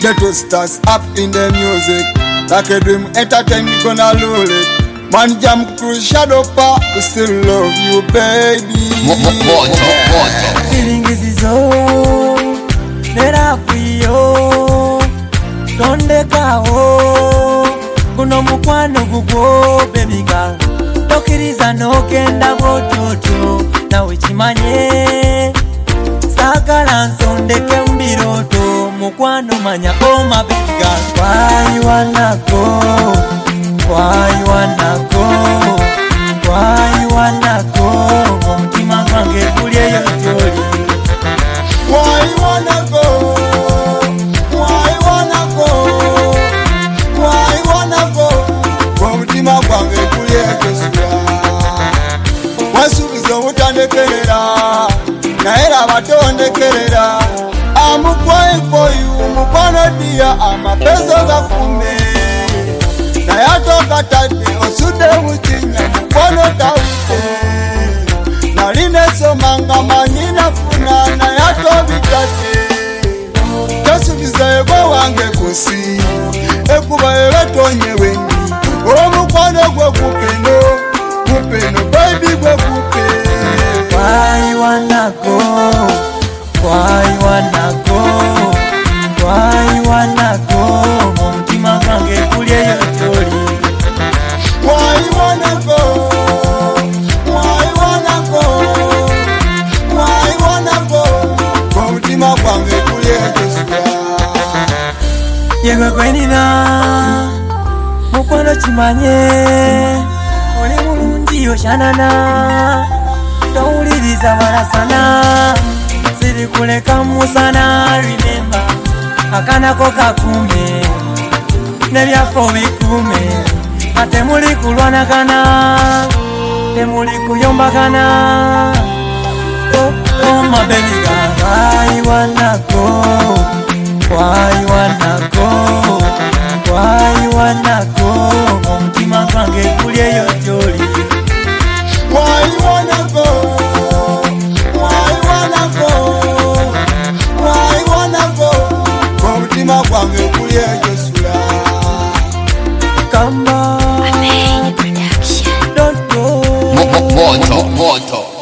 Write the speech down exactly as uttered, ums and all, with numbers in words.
Ghetto stars up in the music. Like a dream, entertain me gonna lose it. Man jam crew shadow pa, we still love you baby. Feeling is so, nera kuyo, donde kao, kuno mukwano gugo baby girl. Tokiriza no kenda bototo, na wichimanye, sakala nsondeke mbiroto, mukwano manya oh my baby girl. Why you wanna go? Why you wanna go? Why you wanna go? Mtima kwange kulie yojoli. Why you wanna go? Why you wanna go? Why you wanna go? Mtima kwange kulie yojoli. Wasubizo mutandekerera, naera batondekerera. I'm crying for you, mukwano dia, amapeso gakume. Na yatoka tate, osude uchinya, mukwano taute. Na line somanga manyina funa, na yato vitate. Tosubiza ego wange kusi, ekuba ewe tonye wengi. O mukwano gwe kupeno, kupeno, baby gwe kupe. Why you wanna go? Why you wanna go? Why you wanna go? Mtima kwange kulie yojoli. Why you wanna go? Why you wanna go? Why you wanna go? Mtima kwange kulie yojoli. Yegwe kwenina mukwano chimanye, oli mulungi oshanana, towuliriza balasana. Siri kuleka musana, remember akanako kakume nebyafo bikume. Ate muli kulwanagana, temuli kuyombagana. Oh, oh my baby girl, why you wanna go? Why you wanna go? Why you wanna go? Mtima kwange kulie yojoli. Why you wanna go? Why you wanna go? Why you wanna go? Mtima kwange kulie yojoli. Come on, don't go. Moto, moto.